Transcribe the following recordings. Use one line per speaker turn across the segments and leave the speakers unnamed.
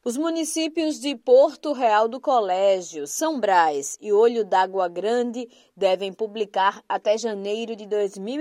Os municípios de Porto Real do Colégio, São Brás e Olho d'Água Grande devem publicar até janeiro de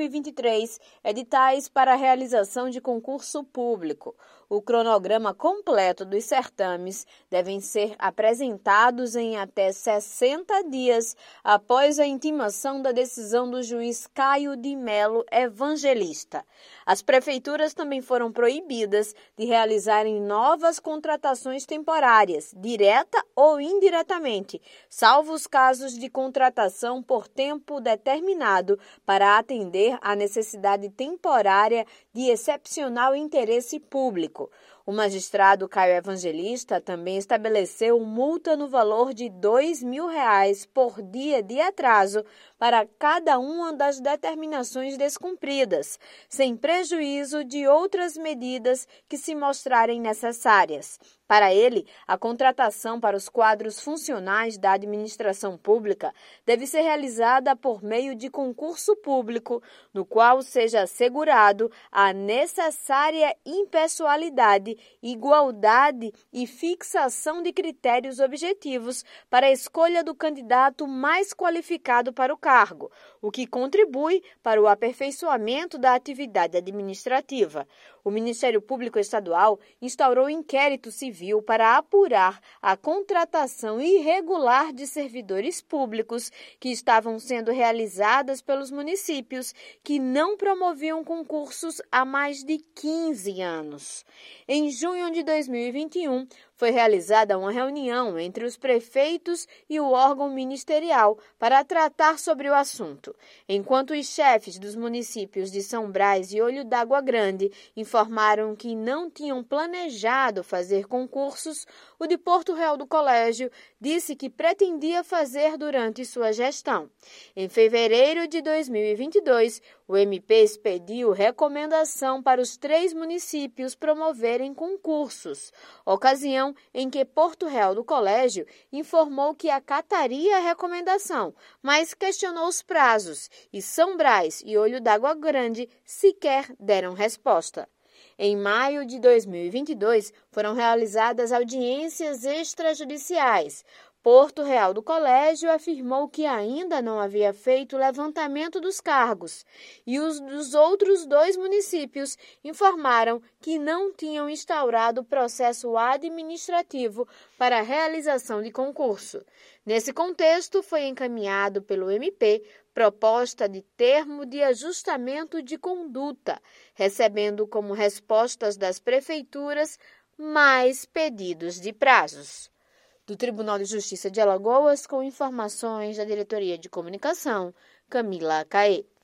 2023 editais para a realização de concurso público. O cronograma completo dos certames devem ser apresentados em até 60 dias após a intimação da decisão do juiz Caio de Melo Evangelista. As prefeituras também foram proibidas de realizarem novas contratações temporárias, direta ou indiretamente, salvo os casos de contratação por tempo determinado para atender à necessidade temporária de excepcional interesse público. O magistrado Caio Evangelista também estabeleceu multa no valor de R$ 2.000 por dia de atraso para cada uma das determinações descumpridas, sem prejuízo de outras medidas que se mostrarem necessárias. Para ele, a contratação para os quadros funcionais da administração pública deve ser realizada por meio de concurso público, no qual seja assegurado a necessária impessoalidade, igualdade e fixação de critérios objetivos para a escolha do candidato mais qualificado para o cargo, o que contribui para o aperfeiçoamento da atividade administrativa. O Ministério Público Estadual instaurou inquérito civil para apurar a contratação irregular de servidores públicos que estavam sendo realizadas pelos municípios que não promoviam concursos há mais de 15 anos. Em junho de 2021, foi realizada uma reunião entre os prefeitos e o órgão ministerial para tratar sobre o assunto. Enquanto os chefes dos municípios de São Brás e Olho d'Água Grande informaram que não tinham planejado fazer concursos, o de Porto Real do Colégio disse que pretendia fazer durante sua gestão. Em fevereiro de 2022, o MP expediu recomendação para os 3 municípios promoverem concursos, ocasião em que Porto Real do Colégio informou que acataria a recomendação, mas questionou os prazos, e São Brás e Olho d'Água Grande sequer deram resposta. Em maio de 2022, foram realizadas audiências extrajudiciais. Porto Real do Colégio afirmou que ainda não havia feito o levantamento dos cargos e os dos outros 2 municípios informaram que não tinham instaurado processo administrativo para a realização de concurso. Nesse contexto, foi encaminhado pelo MP proposta de termo de ajustamento de conduta, recebendo como respostas das prefeituras mais pedidos de prazos. Do Tribunal de Justiça de Alagoas, com informações da Diretoria de Comunicação, Camila Caê.